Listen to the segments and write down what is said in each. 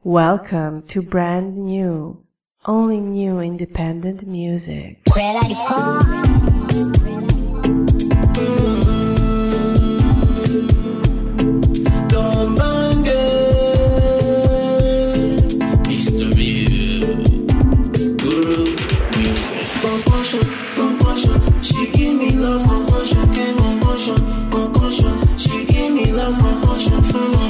Welcome to brand new, only new independent music. She give me love, my passion, she give me love, my passion,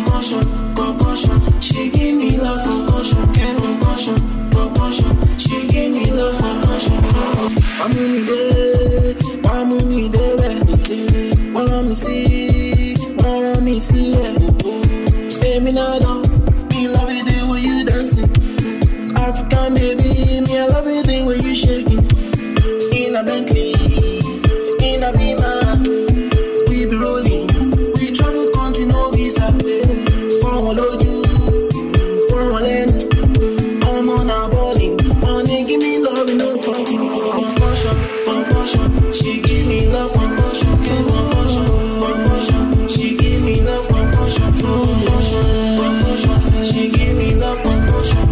she give me love, my passion, she give me love, my passion. I'm in the day, wanna me see, yeah. Baby, now don't me love it the way you dancing. African baby, me I love it the way you shaking. In a Bentley, in a Beamer, we be rolling. We travel country, no visa. For one load you, for one end. I'm on a bowling. Money give me love, no fronting. Compassion, she give me love, compassion. She give me love, compassion. She give me love, compassion.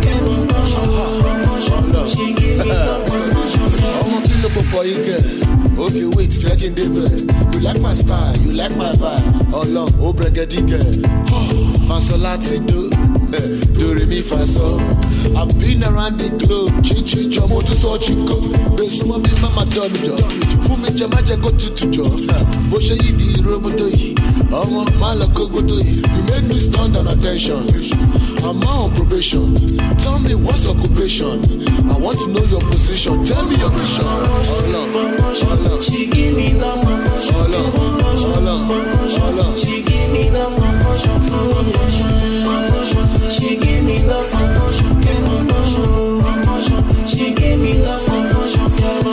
She give me love, compassion. For you, girl. Hope you wait, striking the bed. You like my style, you like my vibe. All long, oh, brigady girl. Fasolati do, do re mi faso. I've been around the globe, chin chomo to so chinko. Besuma be mama done jo. Fumi jamaja go to jo. Bosha yidi roboto yi. Omo malako goto yi. You made me stand on attention. I'm on probation. Tell me what's occupation. I want to know your position. Tell me your mission. She give me love, my passion. She give me love, my passion. She give me love, my passion. She give me love, my passion.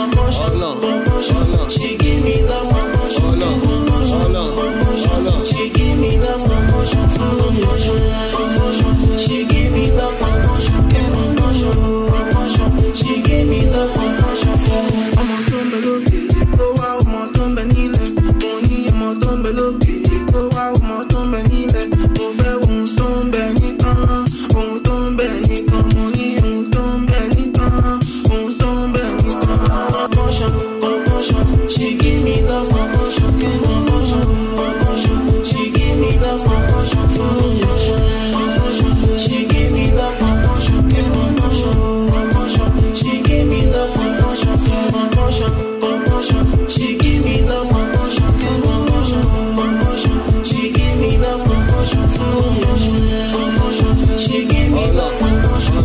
She give me love, my passion. She give me love, my passion. She give me love, my passion. She give me love, my passion. I'm on Tombeloki, go out, my Tombenile. Money, I'm on Tombeloki, go out, my Tombenile. Over on Tombenica, on Tombenica, money on Tombenica, on Tombenica. Compassion, she give me love, my passion. She give me love, my passion. She give me love, my passion. She give me love, my passion. She give me love, my passion. She give me love, my passion. She give me love, my passion.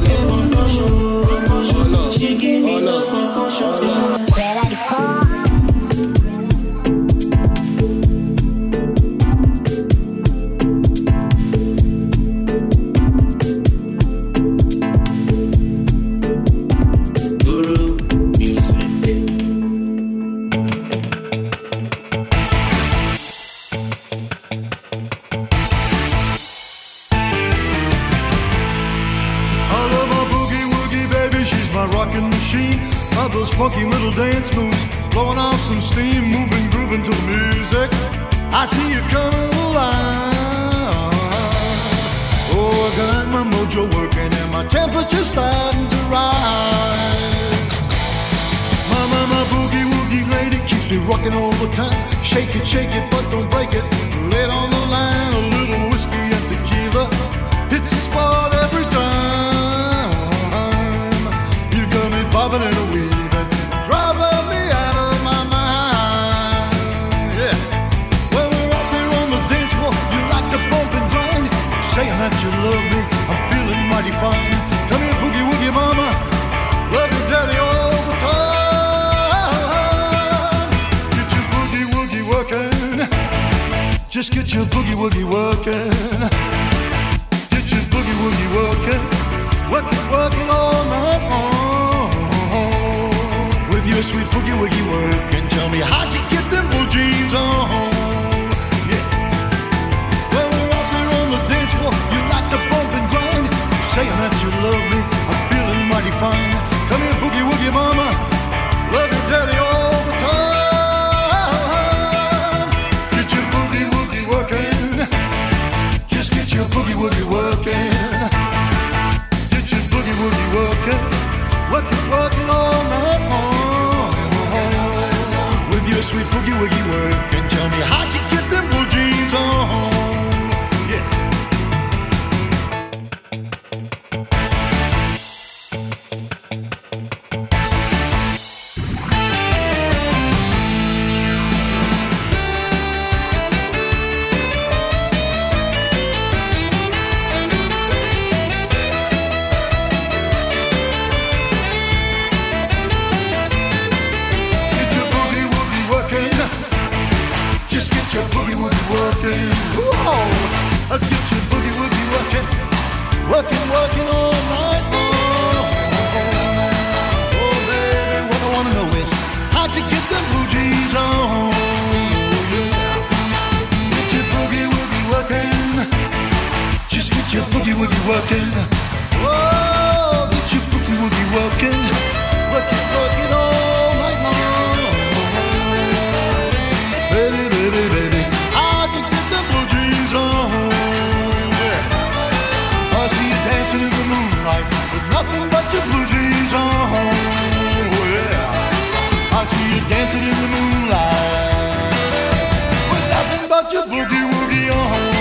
She give me love, my passion. Funky little dance moves, blowing off some steam, moving, grooving to the music. I see you coming alive. Oh, I got my mojo working and my temperature's starting to rise. My boogie woogie lady keeps me rocking all the time. Shake it, but don't break it. Lay it on the line, a little whiskey and tequila. It's the spot every time. You got me bobbing and a weaving. Driving me out of my mind, yeah. When we're out there on the dance floor, you like to bump and grind, saying that you love me, I'm feeling mighty fine. Come here, boogie woogie mama, love you daddy all the time. Get your boogie woogie working, just get your boogie woogie working. Get your boogie woogie working, working all night long. With your sweet boogie woogie work and tell me how'd you get them blue jeans on? Yeah. When we're out there on the dance floor, you like to bump and grind, saying that you love me, I'm feeling mighty fine. Come here, boogie woogie mama, love you daddy all the time. Get your boogie woogie working, just get your boogie woogie working. get your boogie woogie working. Oh, get your boogie woogie working. Work it all night long. Baby, baby, baby, I can get the blue jeans on. Yeah. I see you dancing in the moonlight with nothing but your blue jeans on. Oh yeah, I see you dancing in the moonlight with nothing but your boogie woogie on.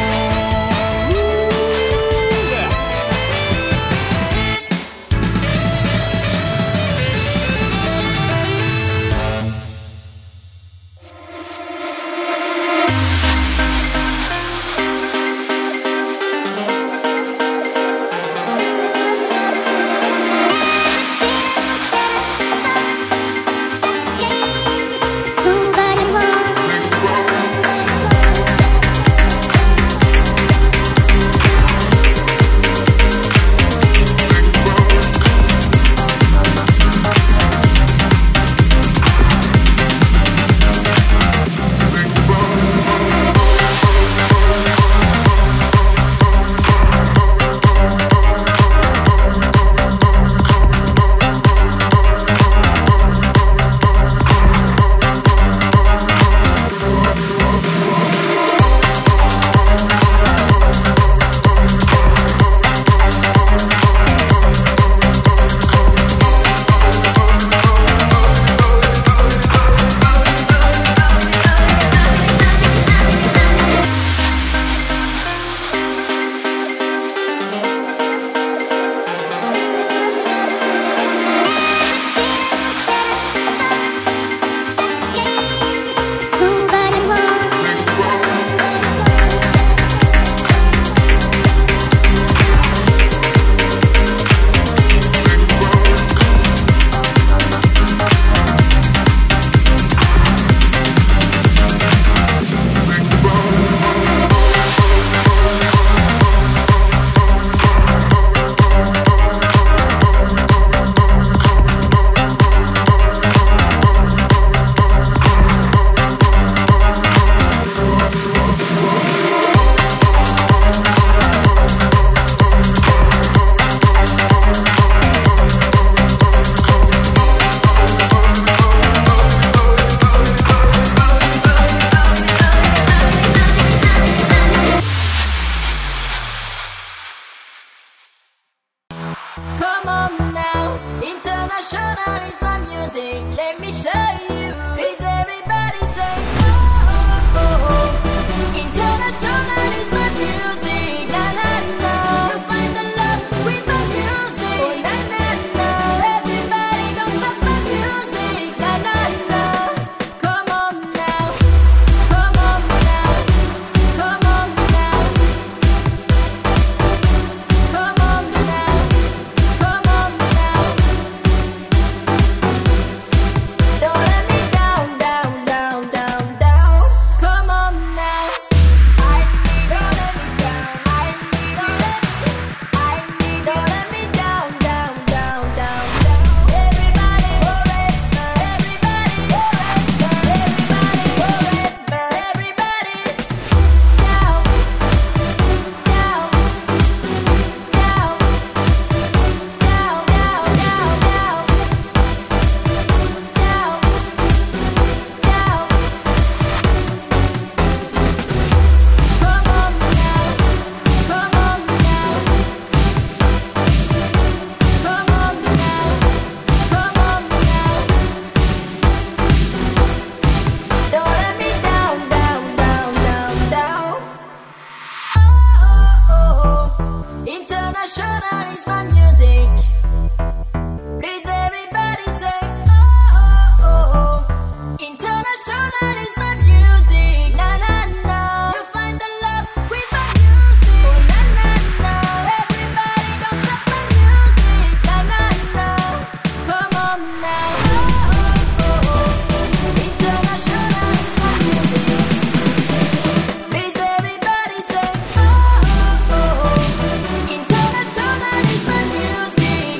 International is my music.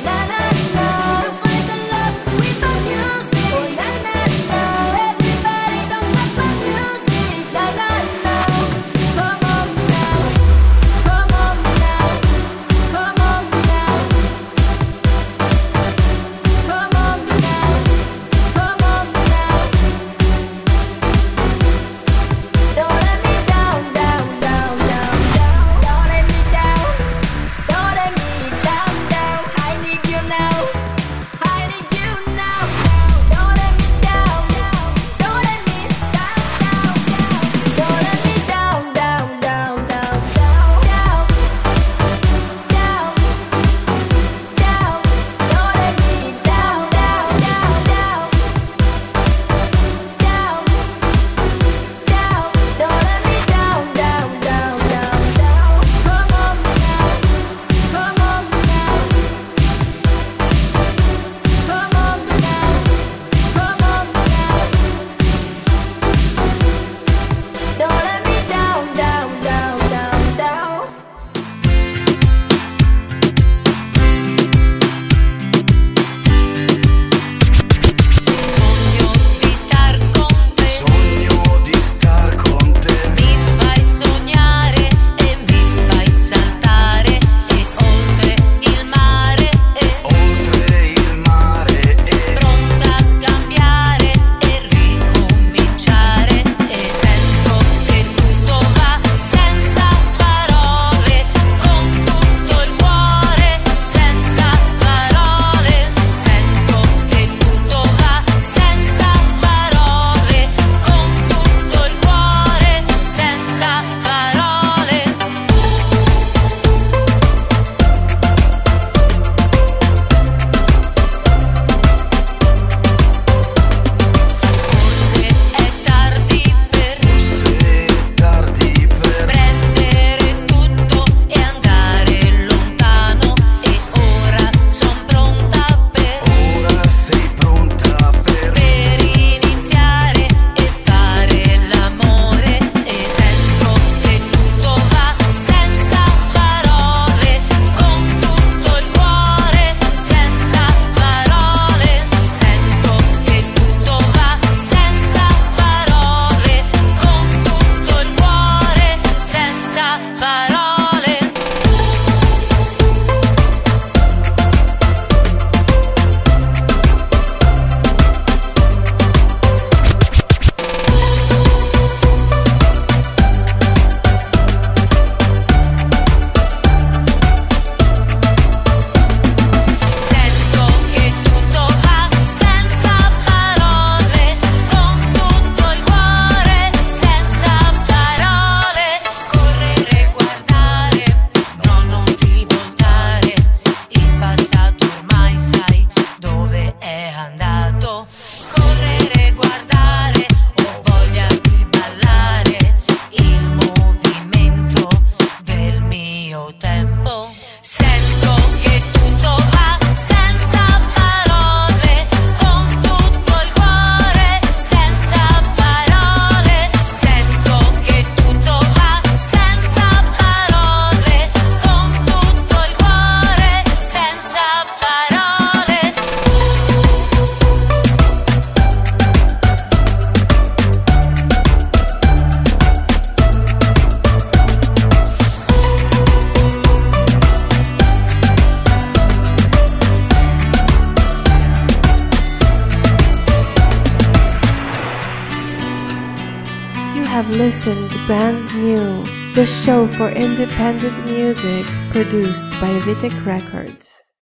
have listened to Brand New, the show for independent music produced by Vitek Records.